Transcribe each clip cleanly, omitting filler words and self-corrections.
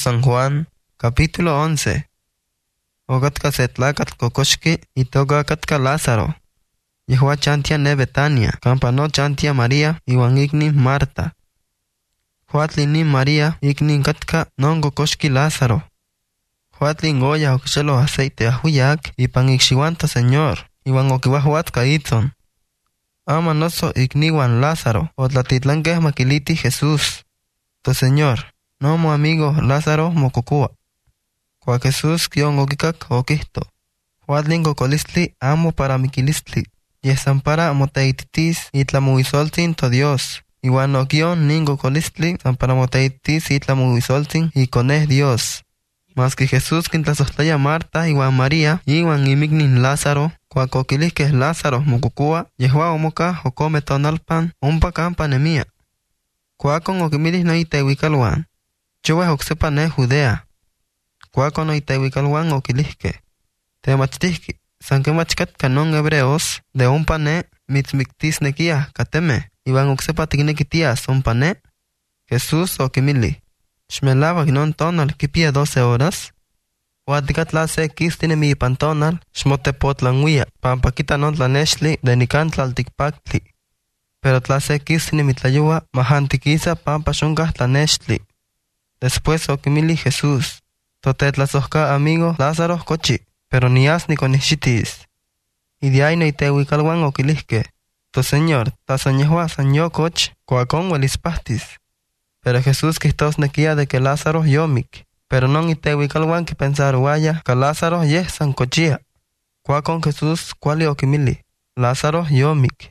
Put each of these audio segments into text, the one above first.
San Juan, capítulo 11. Ogatka se tlacat kokoxki itoka katka Lázaro. Yehua chantia ne Betania, campano chantia María iwan ikni Marta. Juatli ni María ikni katka non kokoxki Lázaro. Juatli ngoya okxelo aceite ahuyak ipan ikxiwanta Señor, iwan okiwahuatka itzon. Ama noso ikniwan Lázaro, otlatitlankeh makiliti Jesús. To Señor, no mo amigo Lázaro mokokua. Kwa Jesús kion okikak okihto. Juatlin kokolistli amo para mikilistli. Yesan para moteititis itlamuisoltin to Dios. Iwan okion nin kokolistli san para moteititis itlamuisoltin ikoneh Dios. Mas que Jesús quintlasohtaya Marta iwan María iwan imiknin Lázaro. Kwa kokilihkeh Lázaro mokokua, yehua omoka okome tonalpan ompa kampa nemia. Kuakon okimilih no itewikaluan. Choweh oksepa ne Judea. Kuakon no itewikaluan okilihke. Temachtihki, san kemachkatka non hebreos, de ompa ne mitzmiktisnekiah kateme, iwan oksepa tiknekitias ompa ne. Jesús okimilih. Xmelawak non tonal kipia 12 horas. Huatikatla se kistinemi ipan tonal, xmotepotlanguia, pampakita non tlanexli de nikan tlaltikpaktli. Pero tla se kistinemi tlayua, mahantikisa pampa xonkah tlanexli. Después okimili Jesús, totetlasohka amigo Lázaro kochi, pero nias nikonixxitis. Y de ahí no itewikaluan okilihke, to Señor, tasonyehua san yo koch, kuakon uelispahtis. Pero Jesús kihtosnekia de que Lázaro yomik. Pero non itewikaluan ki pensaruaya ka Lázaro yeh san kochia. Kuakon Jesús kuali okimili, Lázaro yomik.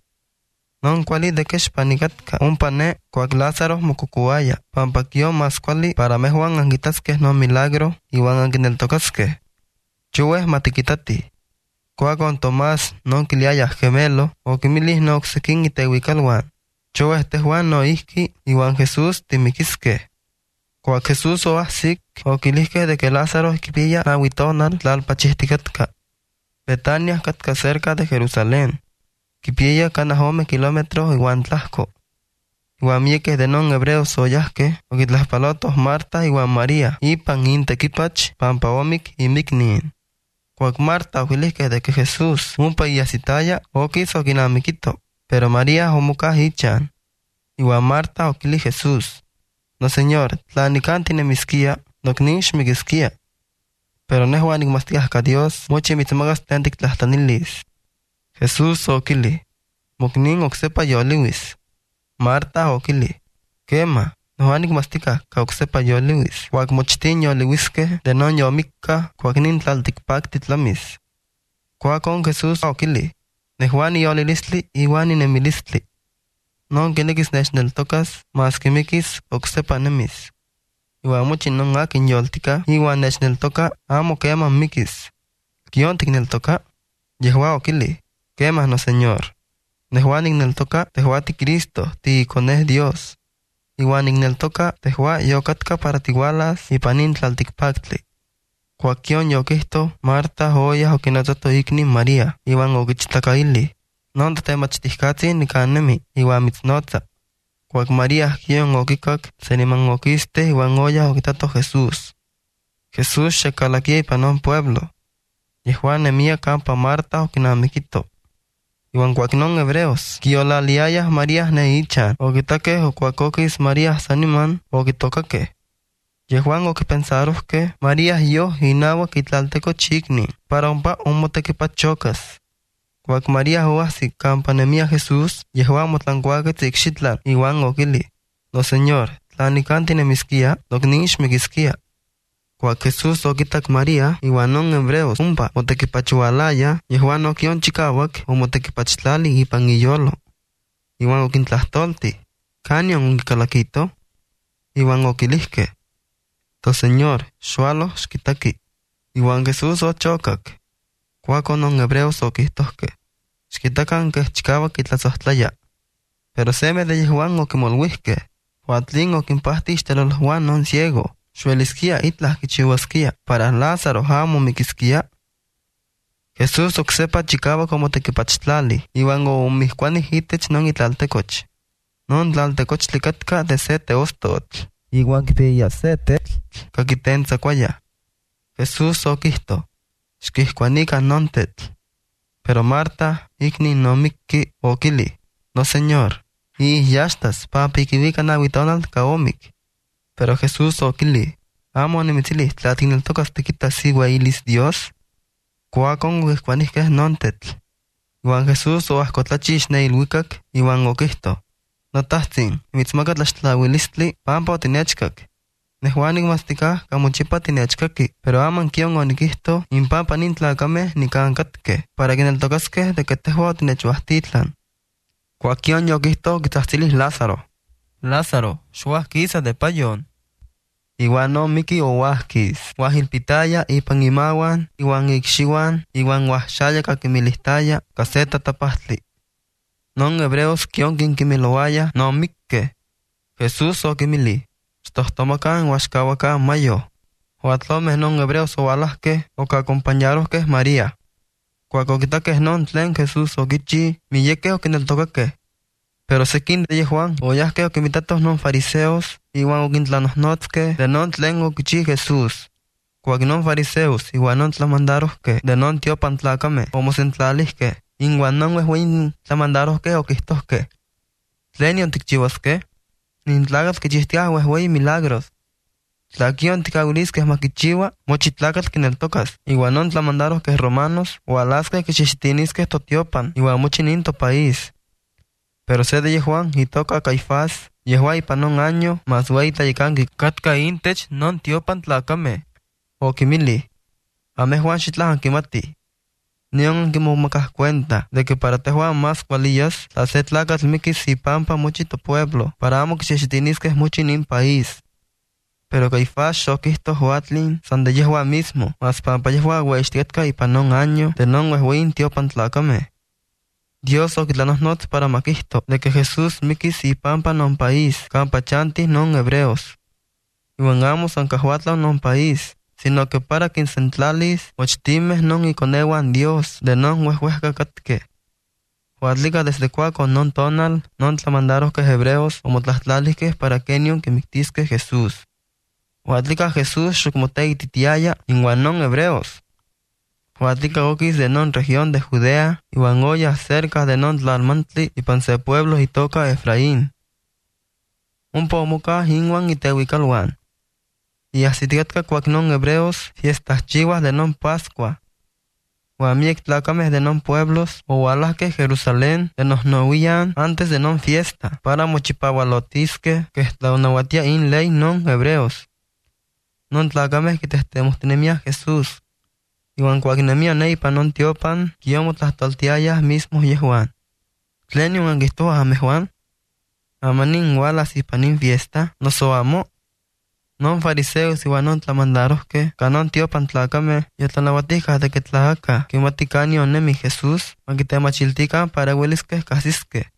Non kuali de kexpanikatka ompa ne kuak Lázaro mokokuaya, pampa kio mas kuali para mehuan angitaskeh no milagro iwan ankineltokaskeh. Choweh matikitati. Kuakon Tomás non kiliayah gemelo okimilih no oksekin itewikaluan. Choweh tehuan no ihki iwan Jesús timikiskeh. Kuak Jesús oahsik, okilihkeh de que Lázaro kipiya nawitonal tlalpachihtikatка. Betania katka cerca de Jerusalén. Kipiya kanahome kilómetros iwan tlahko. Iwan miekeh de non hebreos oyahkeh, okitlahpalotoh Marta iwan María, ipan intekipach pampa omik imiknin. Kuak Marta okilihkeh de que Jesús umpa iyasitaya, okis okinamikito, pero María omokah ichan. Iwan Marta okilih Jesús, no Señor, tlanikan tinemiskia, noknin xmikiskia. Pero nehuan nikmastiahka Dios, mochi mitzmagas tentik tlahtanilis. Jesús okili, moknin oksepa yoliwis. Marta okili, kema, nehuan nikmastika ka oksepa yoliwis. Kuak mochtin yoliwiske, de non yomikka, kuak nin tlaltikpakti tlamis. Kuakon Jesús okili, nehuan yolilistli iwan inemilistli. Non kinekis nechneltokas, mas kimikis oksepa nemis. Iwan mochi non akin yoltika, iwan nechneltoka amo keman mikis. Kion tikneltoka? Yehua okili, kemah no Señor. Nehuan nikneltoka tehua ti Cristo, ti ikoneh Dios. Iwan nikneltoka tehua yokatka para tiwalas ipanin tlaltikpaktli. Kuak kion yokihto, Marta oyah okinotzoto ikni María, iwan okichitlakaili. Non tatemachtihkatzin nikanemi iwan mitznotza. Kuak María kion okikak, seniman okiste iwan oyah okitato Jesús. Jesús xekalakia ipan non pueblo. Yehua nemia kampa Marta okinamikito. Iwan kuak non hebreos, kiolaliayah María ne ichan, okitakeh o kuak okis María saniman, okitokakeh. Yehuan okipensarohkeh María yo inawak itlalteko chikni, para ompa omotekipachokas. Kuak María oahsik kampa nemia Jesús, yehua motlankuaketz ikxitlan iwan okili, no Señor, tlanikan tinemiskia, noknin xmikiskia. Kuak Jesús okitak María iwan non hebreos ompa motekipachualaya, yehuan okion chikawak omotekipachtlali ipan iyolo. Iwan okintlahtolti, kanion onkikalakito? Iwan okilihke, to Señor, xualo xkitaki. Iwan Jesús ochokak. Kuakon non hebreos okihtohke, xkitakan keh chikawak kitlasohtlaya. Pero seme de yehuan okimolwihke, huatlin okinpahti ixtelolhuan non ciego, xueliskia itlah kichiuaskia, para Lázaro amo mikiskia. Jesús oksepa chikawak omotekipachtlali, iwan omihkuanih itech non itlaltekoch. Non tlaltekochtli katka de se teostotl. Iwan kipiya se tetl, kakitenza kwaya. Jesús oquihto, xquihcuanica non tetl. Pero Marta, ikni no mikki okili, no señor, y yastas papi kiwika nawitonal kaomik. Pero Jesús okili, amo nimitzili tlatineltocas tequita sigua ilis Dios. Cuacon uquihcuanisques non tetl. Iwan Jesús oahcotlachix neilwikak, iwan oquihto, Notahtzin, mitzmaca tlaxtlawilistli pampa otinechkak. Nehuanik mastika kamuchipa tinechkaki, pero aman kion oniquihto impampa nin tlacameh nikankatke, para quineltocasque de que tehua otinechuahtitlan. Cuaquion yoquihto quitahtsilis Lázaro. Lázaro, xuahquisa de payon. Iwan no miki ouahquis, uahilpitaya ipan imawan, iwan ikxiwan, iwan uahxaya kakimilistaya, caseta tapahtli. Non hebreos kion kinkimilowaya no mikke. Jesús okimili. Tohtomacan huascahuacan mayo. Huatlomeh non hebreos oalasque o que acompañarosque María. Cuacoquitaques non tlen Jesús oquichi, milleque o quineltocaque. Pero sequin de Juan, oyasque o quimitatos non fariseos, iwan o quintlanosnotzque de non tlen oquichi Jesús. Cuac non fariseos, iwan non tlamandarosque de non tiopan tlacame, homosentlalisque, iwan non huehuin tlamandarosque o quistosque. Tlen ticchivosque? Nintlacat que chistia huehuey milagros. Tlaquion ticagulisques maquichiwa, mochitlacat quineltocas, iwan non tlamandaros que romanos, o alasque que chichitinisques totiopan, iwan mochininto país. Pero se de Yehuan y toca Caifás, Yehuay pa non año, mas wey tayicanqui catca intech non tiopan tlacame. O kimili, ame Juan chitlahan kimati. Nion kimomacas cuenta de que para tehuan más cualillas, la se tlacat mikis y pampa muchito pueblo, para amo que chichitinisques muchinin país. Pero Caifás xoquisto huatlin, san de Yehua mismo, mas pampa Yehua huechtietka y pa non año, de non huehuin tiopan tlacame. Dios oquitlanosnotz para maquisto, de que Jesús mikis y pampa non país, campa chantis non hebreos. Y vengamos an cahuatla non país, sino que para quincentlalis, ochtimes non iconewan Dios, de non huehuesca catque. Huatlica desde cuaco non tonal, non tlamandaros que hebreos, o motlastlalisques para kenion que mictisque Jesús. Huatlica Jesús xukmotei titiaya, inguan non hebreos. Huatlica oquis de non región de Judea, iwan olla cerca de non tlalmantli, y panse pueblos y toca Efraín. Un pomuca inguan y tehuicalwan. Y así tiatka cuac non hebreos, fiestas chivas de non Pascua. Huamiek tlacames de non pueblos, o alasque Jerusalén, de nos nohuian antes de non fiesta, para mochipawalotisque, que tlaonahuatia in ley non hebreos. Non tlacames que testemostinemia Jesús. Iwan cuac nemia neipa non tiopan, quiomo tlastaltiayas mismos Yehuan. Tlenion anguistoa ame Juan. Amanin walas y panin fiesta, no so amo. Non fariseos iwan non tlamandarosque, canon tiopan tlacame, y tlanawatijas de que tlaaka, que maticanio nemi Jesús, maquitemachiltican para huelisque casisque.